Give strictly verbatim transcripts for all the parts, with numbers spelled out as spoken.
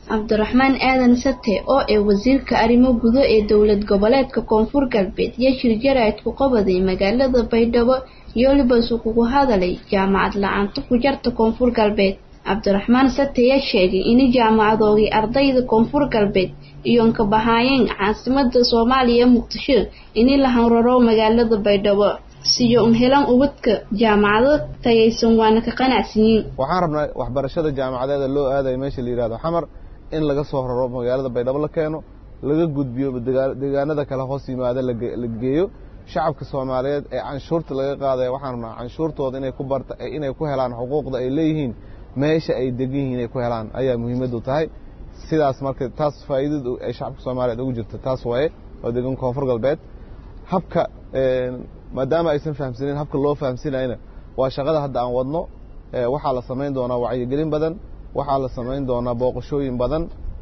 Cabdiraxmaan Aadan Sate oo ee wasiirka arrimo gudo ee dowlad goboleedka Koonfur Galbeed iyo shirjaraad ku qabaday magaalada Baydhabo iyo libas ugu hadalay jaamacad la'aanta ku jirta Koonfur Galbeed. Cabdiraxmaan Sate ayaa sheegay in jaamacadoodii ardayda Koonfur Galbeed iyo ka bahayeen caasimadda Soomaaliya Muqdisho in la hanraro magaalada Baydhabo si ay helaan ubadka jaamacado tayaysan waana ka qanacsiin. Waxaan rabnaa waxbarashada jaamacadeeda loo aaday meesha la yiraahdo Xamar in laga soo raro magaalada Baydhabo la keeno laga gudbiyo deegaanada kala hoos yimaada la geeyo shacabka Soomaaliyeed ee canshuurta laga qaaday waxaan rabnaa canshuurtooda inay ku barta inay ku helaan xuquuqda ay leeyihiin meesha ay degan yihiin ay ku helaan ayaa muhiimad u tahay sidaas marka taas faa'iidadu ay shacabka Soomaaliyeed ugu jirto taas way oo degan Koonfur Galbeed habka maadaama aysan fahamsanin habka loo fahamsinayna waa shaqada hadda aan wadno waxa la sameyn doonaa wacyigelin badan waxa la sameyn doonaa booqashooyin badan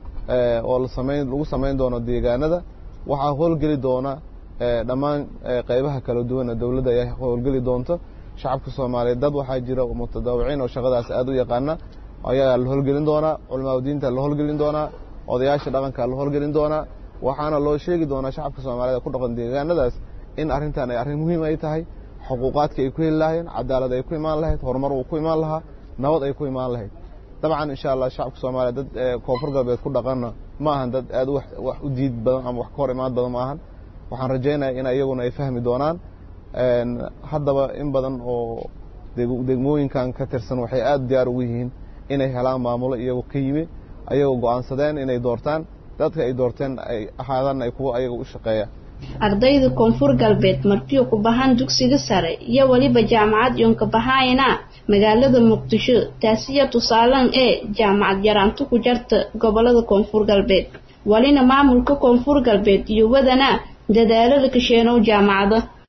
oo la sameyn lagu sameyn doono deegaanada waxa howlgali doona dhamaan qaybaha kala duwan ee dawladda ay howlgali doonto shacabka Soomaaliyeed dad waxa jira mutadawiciin oo shaqadaas aad u yaqaana ayaa la howlgelin doona culimada diinta la howlgelin doona odayaasha dhaqanka la howlgelin doona waxaana loo sheegi doonaa shacabka Soomaaliyeed ku dhaqan deegaanadaas in arrintan ay arrin muhiim ay tahay xuquuqaadka ay ku helayaan cadaalad ay ku imaan lahayd horumar uu ku imaan lahaa nabad ay ku imaan lahayd dabcan insha Allah shacabka Soomaaliyeed dad Koonfur Galbeed ku dhaqana ma ahan dad aad wax u diid badan ama wax ka hor imaad badan ma ahan waxaan rajaynayaa in ayaguna ay fahmi doonaan een haddaba in badan oo degmooyinkan ka tirsan waxay aad diyaar u yihiin inay helaan maamulo iyagu ka yimi ayagoo go'aansadeen inay doortaan dadka ay doorteen ay ahaadaan ay kuwa ayaga u shaqeeya ardayda Koonfur Galbeed markii ku bahan dugsiga sare iyo waliba jaamacad yoon ka bahayna magaalada Muqdisho taasiya tusaalan ee jaamacad yaraantu ku jirta gobolada Koonfur Galbeed walina maamulka Koonfur Galbeed iyo wadana dadaalada ka sheeno jaamacada